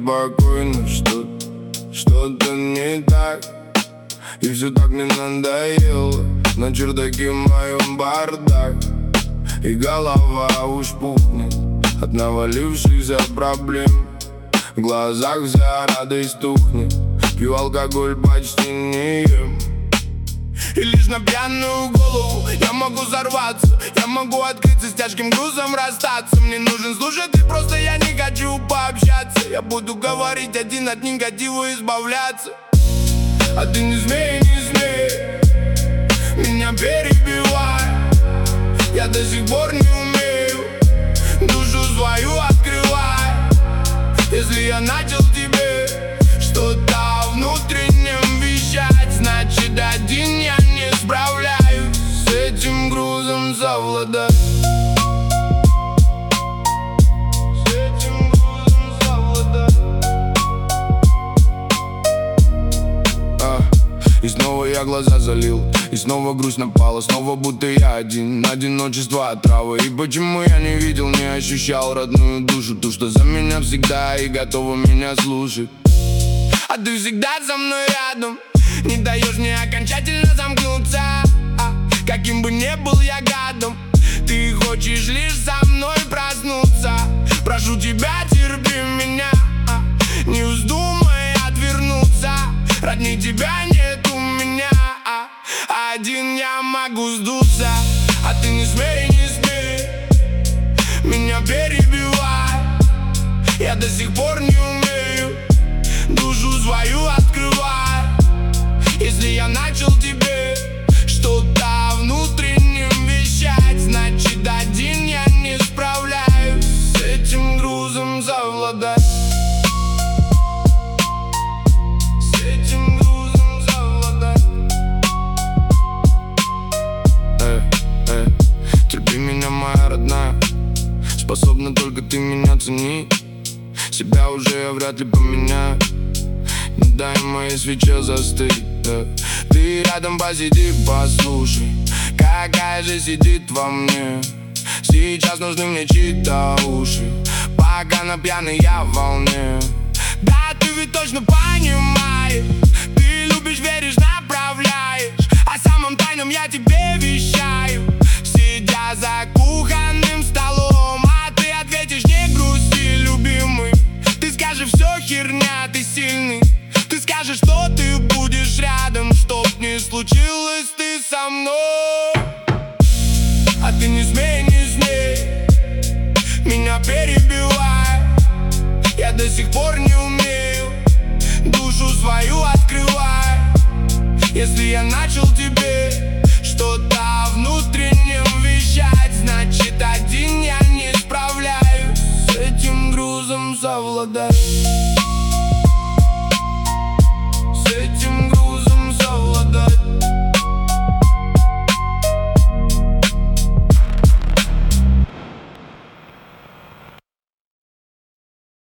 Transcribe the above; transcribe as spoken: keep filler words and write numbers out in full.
спокойно, что что-то не так. И все так мне надоело. На чердаке моем бардак, и голова уж пухнет от навалившихся проблем. В глазах вся радость тухнет, пью алкоголь, почти не ем. И лишь на пьяную голову я могу взорваться. Я могу открыться, с тяжким грузом расстаться. Мне нужен слушатель, просто я не хочу пообщаться. Я буду говорить один, от негатива избавляться. А ты не смей, не смей меня перебивай. Я до сих пор не умею душу свою открывай. Если я начал тебе что-то внутреннем вещать, значит один я не справляюсь с этим грузом совладать. С этим грузом совладать. а, И снова я глаза залил, и снова грусть напала, снова будто я один. Одиночество отрава. И почему я не видел, не ощущал родную душу, ту, что за меня всегда и готова меня слушать. А ты всегда со мной рядом, не даешь мне окончательно замкнуться. а, Каким бы ни был я гадом, ты хочешь лишь со мной проснуться. Прошу тебя, терпи меня, а, не вздумай отвернуться. Родней тебя нет у меня, а, один я могу сдуться. А ты не смей, не смей меня перебивай. Я до сих пор не умею душу свою открывай. Если я начал тебе что-то внутреннем вещать, значит один я не справляюсь с этим грузом совладать. С этим грузом совладать. Эй, эй, терпи меня, моя родная, способна только ты меня ценить. Себя уже я вряд ли поменяю. Не дай моей свече застыть, да. Ты рядом посиди, послушай, какая же сидит во мне. Сейчас нужны мне чьи-то уши, пока на пьяной я в волне. Да, ты ведь точно понимаешь, ты любишь, веришь, направляешь. О самом тайном я тебе вещаю, сидя за кухонным столом. А ты ответишь: не грусти, любимый. Ты скажешь: все херня, ты сильный. Ты скажешь, что ты будешь рядом, чтоб не случилось ты со мной. А ты не смей, не смей меня перебивай. Я до сих пор не умею душу свою открывай. Если я начал тебе